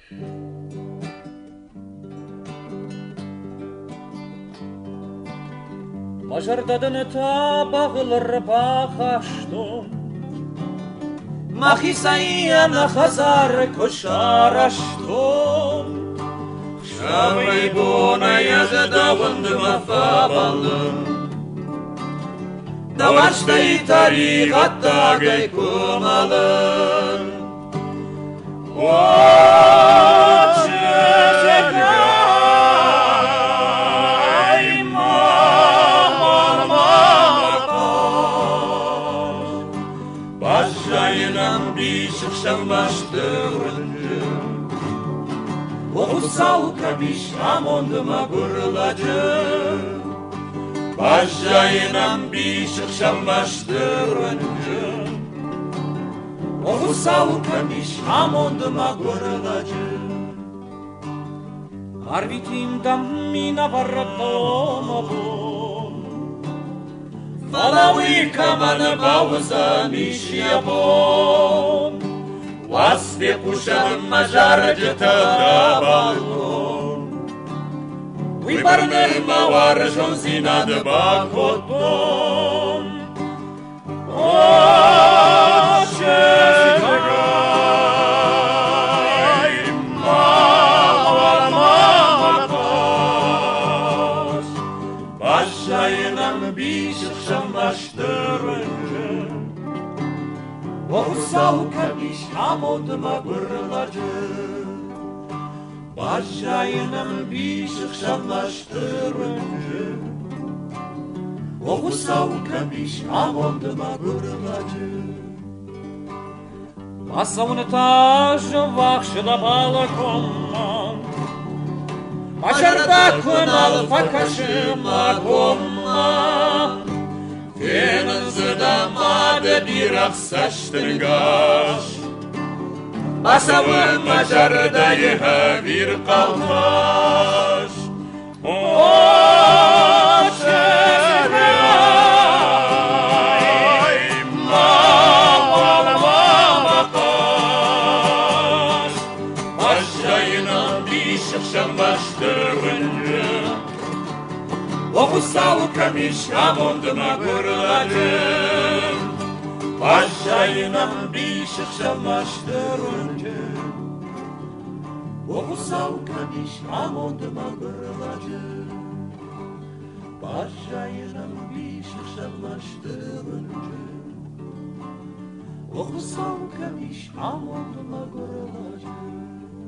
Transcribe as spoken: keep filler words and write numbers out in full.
Majardadın ta bağılır bağaştım, Mahisayana hazar koşar aştım. Şavay buna yazda vındım afabalım, Davaştay tarikatta gay kumalım. O çekay mamar mamakar, Başayınan bir şıkşanlaştırıncı, Okusal kabiş amondıma gurulacı, Başayınan bir şıkşanlaştırıncı, Okusal kabiş amondıma gurulacı. Arvitim dammina varratomabon, Valawi kamana bauza mishiyabon, Vasve kuşağın majarcı tada balkon, Выборным маваржон зинад бакотом. О, чекай, мавар мамакос, Başayınam bir şıkşanlaştırıncı, Okusal kabiş amodıma gırlacı, Başayınam bir şıkşanlaştırıncı, Okusal kabiş amondıma gırlacı. Masavını taşı vakşıda balkonman, Başarda kınal fakaşıma konma, Fenin zıdamadı bir aksaştırgaş, Masavın macarda yıha bir kalmaş. O çekay mamar mamakar, Başayına bir şıkşanlaştırıncı, Okusal kamiş amondıma gurulacı, Başayına bir şıkşanlaştırıncı, Okusal kamiş amondıma gırlacı, Başayına bir şıkşanlaştırıncı, Okusal kamiş amondıma gırlacı.